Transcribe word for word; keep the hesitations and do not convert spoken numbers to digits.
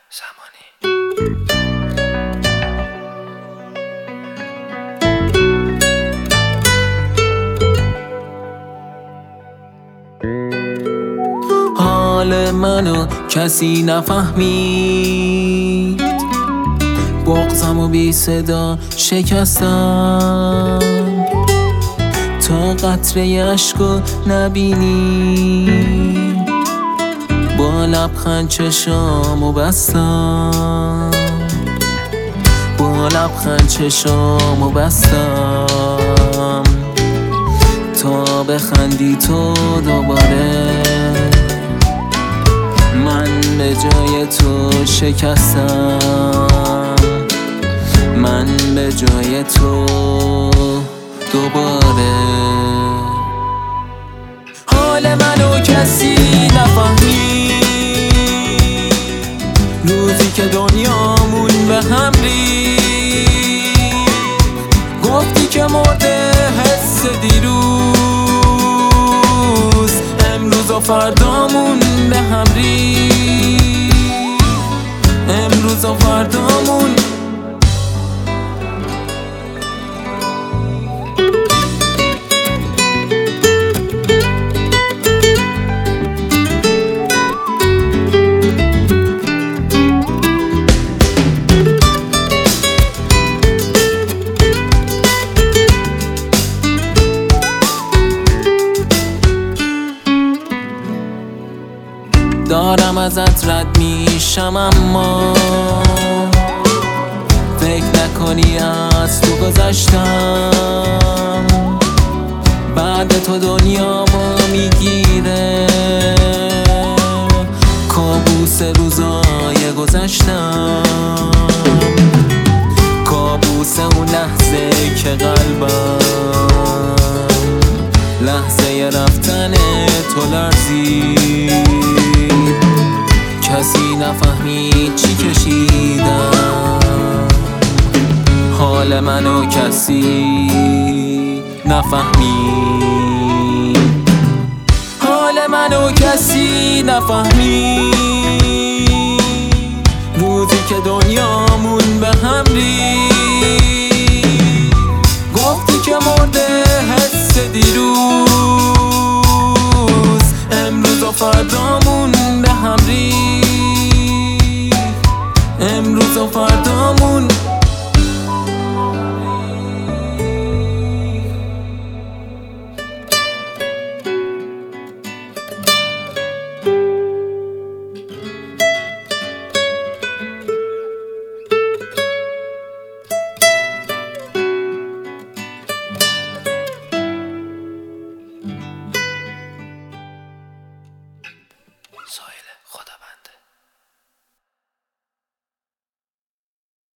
زمانی. حال منو کسی نفهمید، بغضمو بی صدا شکستم. تا قطره عشقو نبینی، با لبخند چشامو بستم. با لبخند چشامو بستم تا بخندی تو دوباره. من به جای تو شکستم، من به جای تو دوباره. حال منو کسی نفهمید، روزی که دنیامون به هم ریخت. گفتی که مرده حس دیروز، امروز و فردامون به هم ریخت. امروز و فردامون دارم ازت رد میشم، اما فکر نکنی از تو گذشتم. بعد تو دنیامو میگیره کابوس روزای گذشتم. کابوس اون لحظه که قلبم لحظه رفتن تو لرزید. کسی نفهمید چی کشیدم، حال منو کسی نفهمید. حال منو کسی نفهمید، روزی که دنیامون به هم ریخت. گفتی که مرده حس دیروز، امروز و فردامون به هم ریخت. امروز و فردامون سایل خدا بنده.